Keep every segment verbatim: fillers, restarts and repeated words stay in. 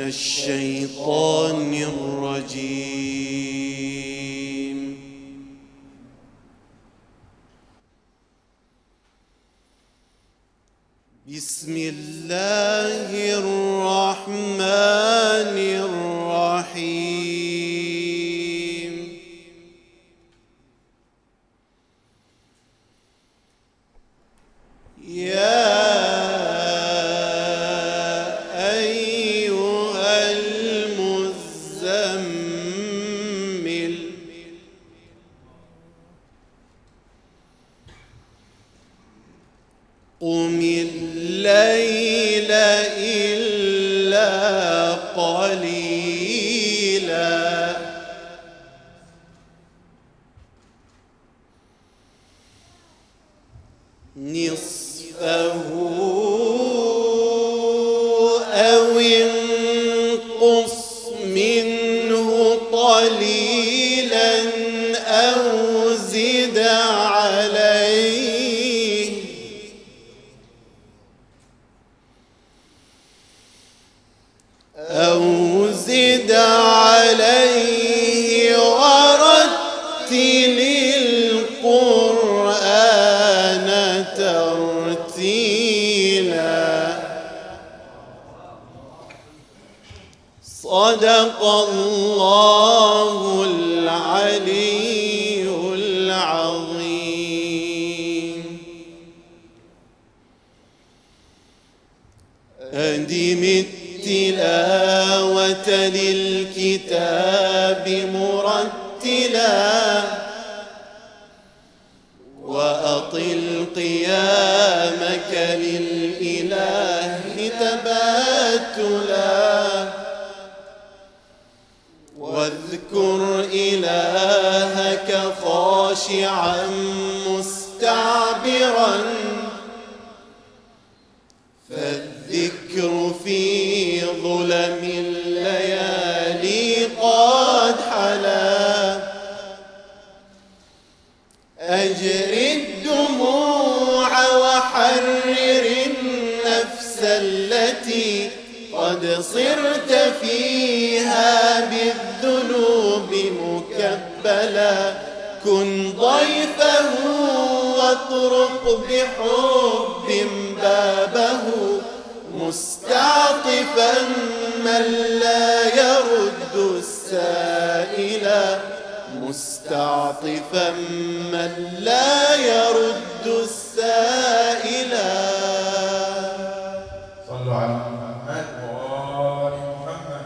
الشيطان الرجيم. بسم الله الرحمن الرحيم. يا قم الليل إلا قليلا نصفه أو انقص منه قليلا أو زد عليه أو زد عليه ورتل القرآن ترتيلا. صدق الله العلي العظيم. أدم التلاوة للكتاب مرتلا وأطل قيامك للإله تباتلا واذكر إلهك خاشعا مستعبرا فالذكر في ظلم الليالي قد حلا. أجر الدموع وحرر النفس التي قد صرت فيها بالذنوب مكبلا. كن ضيفه واطرق بحب بابه مستعطفا من لا يرد السائلا. مستعطفا من لا يرد السائلا. صلوا على محمد وآل محمد.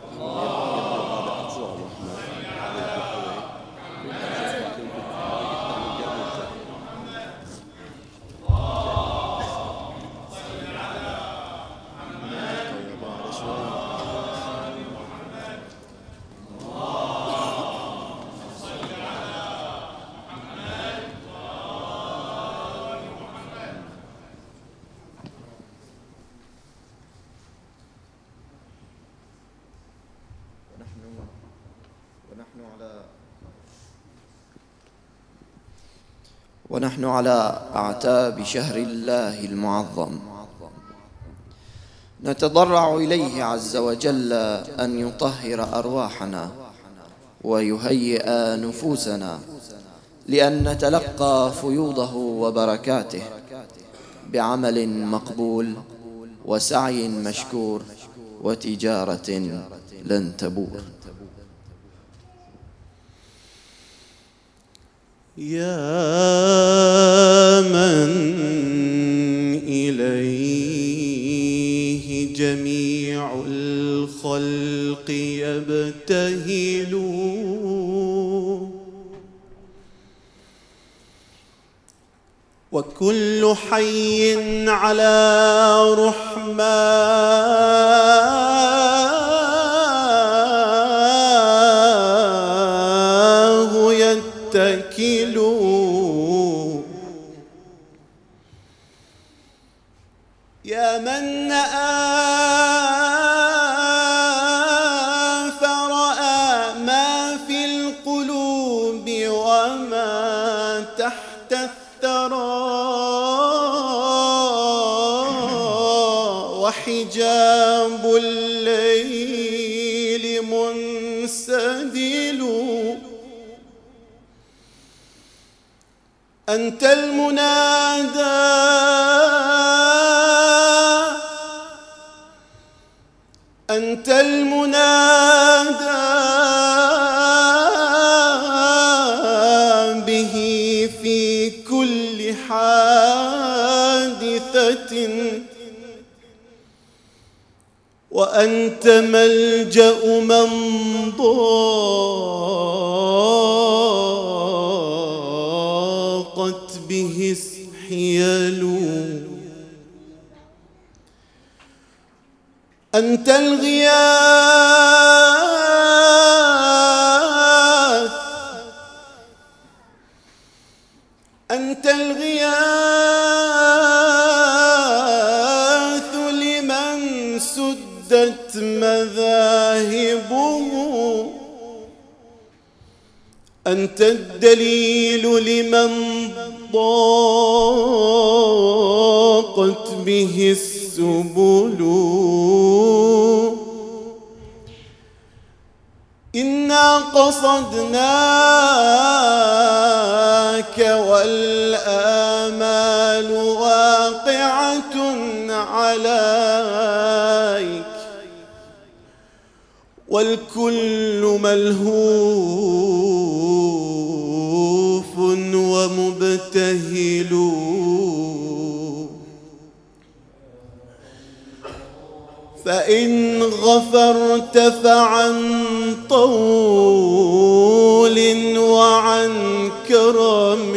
ونحن على أعتاب شهر الله المعظم نتضرع إليه عز وجل أن يطهر أرواحنا ويهيئ نفوسنا لأن نتلقى فيوضه وبركاته بعمل مقبول وسعي مشكور وتجارة لن تبور. يا من إليه جميع الخلق يبتهلون وكل حي على رحماه يتكلون. يا من فرأى ما في القلوب وما تحت الثرى وحجاب الليل منسدل. أنت المنادى أنت المنادى به في كل حادثة، وأنت ملجأ من ضاقت به الحيل. أنت الغياث أنت الغياث لمن سدت مذاهبه. أنت الدليل لمن ضاقت به السبل. إنا قصدناك والآمال واقعة عليك، والكل ملهوف ومبتهل. فإن غفرت فعن طول وعن كرم،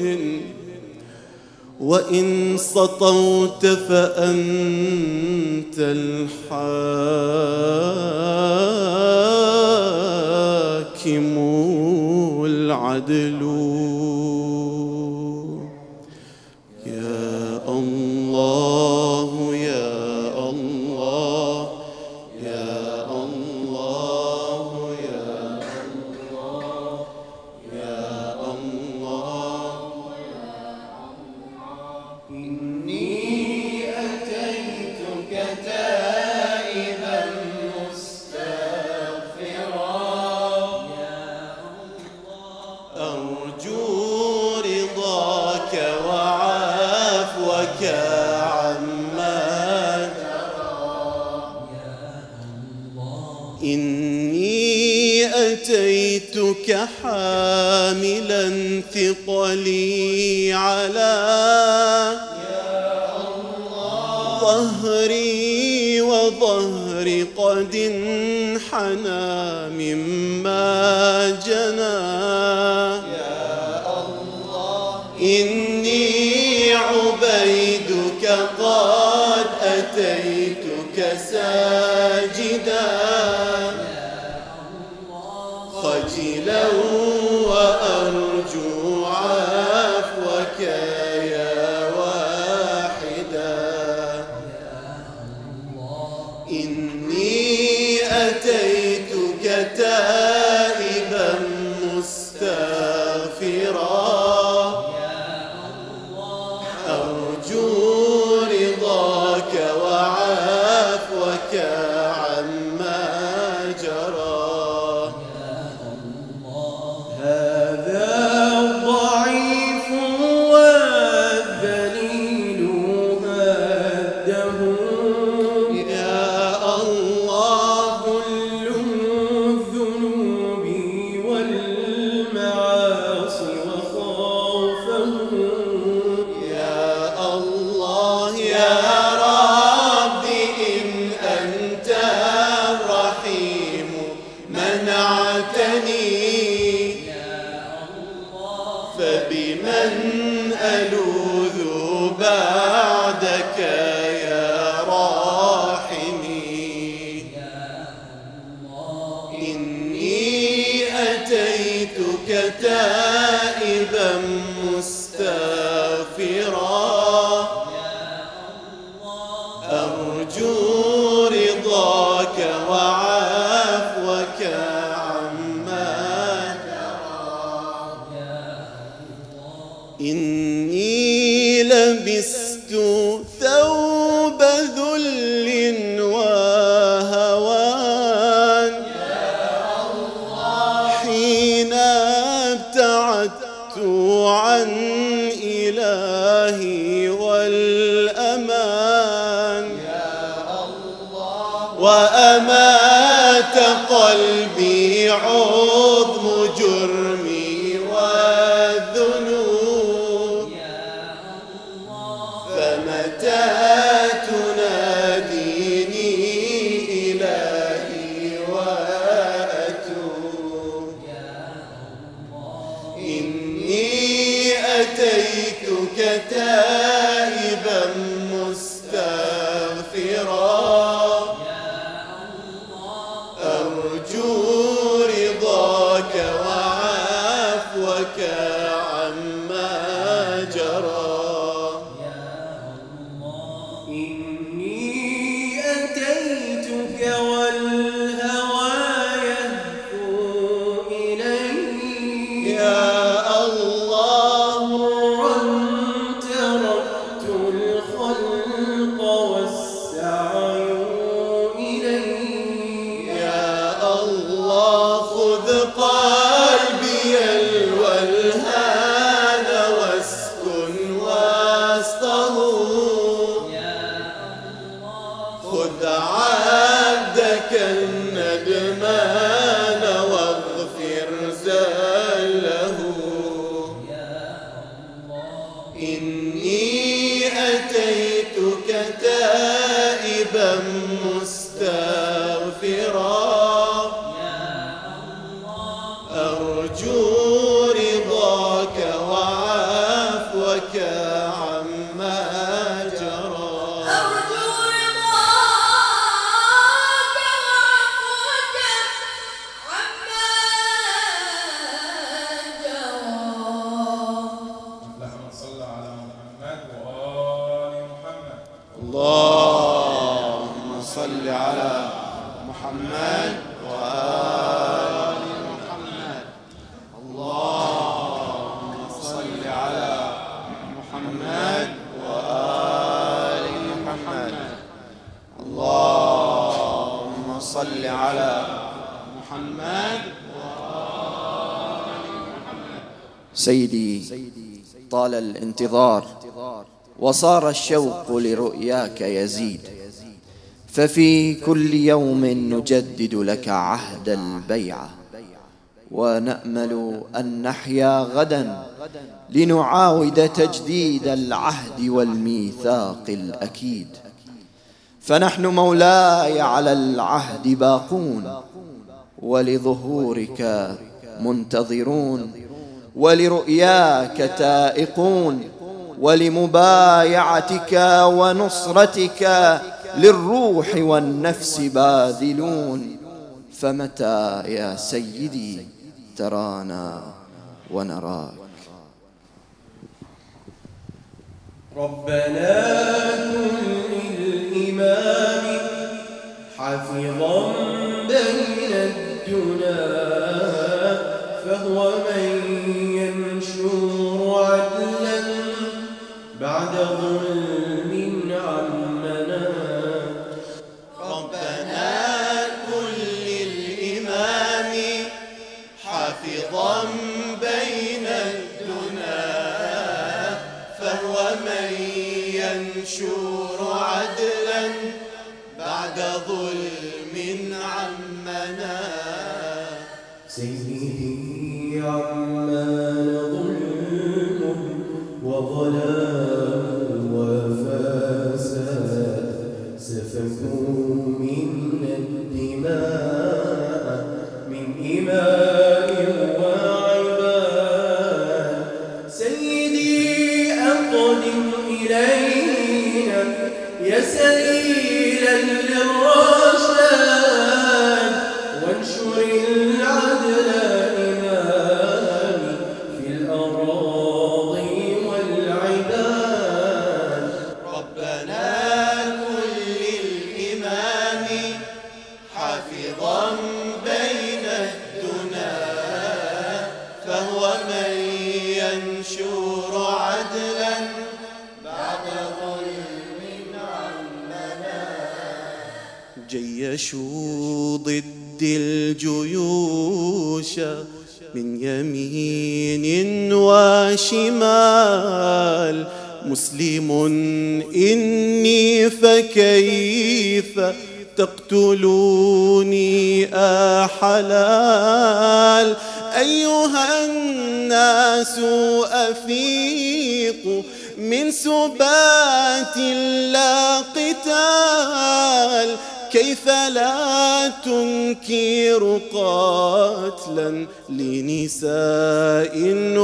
وإن سطوت فأنت الحاكم العدل. يا الله يا الله يا الله يا الله يا الله. إني أتيتك تائبا مستغفرا أرجو رضاك وعفوك عما جرى. إني أتيتك حاملا ثقلي على ظهري وظهر قد انحنى مما جنى. إني عبيدك قد أتيتك ساجدا خجلا وأرجو عفوك يا واحدا. إني أتيتك تائبا مستغفرا أرجو رضاك وعفوك عما جرى. هذا الضعيف والذليل هده يا الله كل الذنوب والمعاصي وخوفه. يا الله يا رب إن أنت الرحيم منعتني، فبمن ألوذ بعدك يا راحمي. إني أتيتك تائبا مستغفرا أرجو رضاك وعفوك عما جرى. إني لبست ثوب ذل وأمات قلبي عظم جرمي والذنوب. فمتى تناديني إلهي وأتوب. إني أتيتك تائبا مستغفرا أرجو رضاك وعفوك عما جرى. إني أتيتك والهوى يهفو إلي. يا الله مرا تركت الخلق والسعي إلي. يا الله خذ قلبي الولهان واسكن وسطه. خذ عبدك الندمان واغفر زله. إني أتيتك تائبا مستغفرا أرجو رضاك وعفوك عما جرى. أرجو رضاك وعفوك عما جرى. اللهم صل على محمد وآل محمد. اللهم صل على محمد وآل محمد. اللهم صل على محمد وآل محمد. اللهم صل على محمد. سيدي، طال الانتظار وصار الشوق لرؤياك يزيد، ففي كل يوم نجدد لك عهد البيعة، ونأمل أن نحيا غدا لنعاود تجديد العهد والميثاق الأكيد. فنحن مولاي على العهد باقون، ولظهورك منتظرون، ولرؤياك تائقون، ولمبايعتك ونصرتك للروح والنفس باذلون. فمتى يا سيدي ترانا ونراك؟ ربنا كن للإمام حافظا بين الدنا، فهو من ينشر عدلا بعد ظلم عمنا. ربنا كن للإمام حافظا بين الدنا، فهو من ينشر عدلا بعد ظلم عمنا. سيدي عمان ظلم وظلام وفساد، سفكوا منا الدماء من إمام وعباد. سيدي أقدم إلينا يا سليلا للرشاد، وانشر العدل إمامي في الأراضي والعباد. ربنا كن للإمام حافظا بين الدنا، فهو من ينشر عدلا بعد ظلم عمنا. جيشوا ضد الجيوش من يمين وشمال، مسلم إني فكيف تقتلوني أحلال. أيها الناس أفيقوا من سبات لا قتال. كيف لا تنكر قتلا لنساء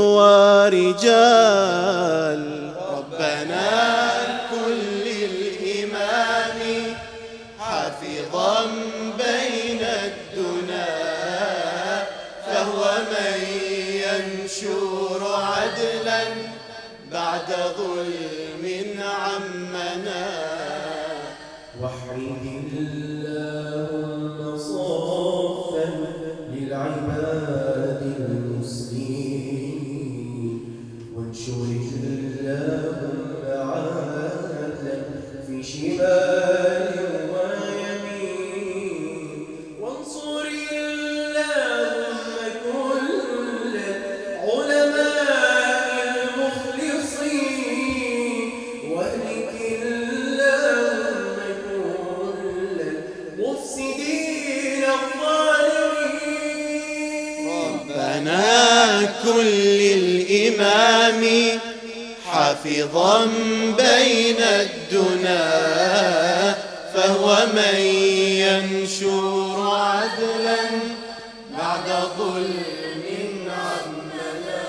ورجال. ربنا كل الإمام حافظا بين الدنا، فهو من ينشر عدلا بعد ظلم عمنا. وحيد اللهم صافا للعباد المسلمين، وانشر اللهم عادلا في شمال ويمين، وانصر اللهم كل علماء المخلصين، واهلك اللهم كل المفسدين الظالمين. ربنا كل الإمام حافظا بين الدنا، فهو من ينشر عدلا بعد ظلم عمنا.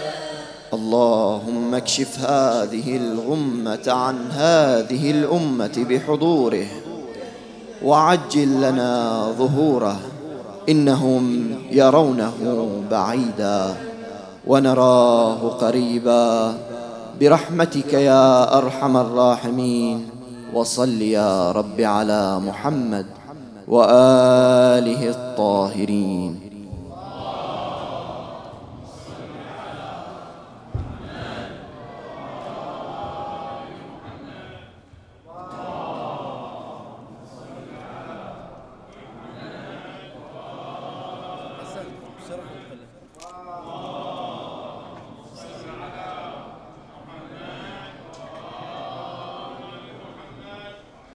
اللهم اكشف هذه الغمة عن هذه الأمة بحضوره، وعجل لنا ظهوره. إنهم يرونه بعيدا ونراه قريبا، برحمتك يا أرحم الراحمين. وصل يا رب على محمد وآله الطاهرين. بسرعة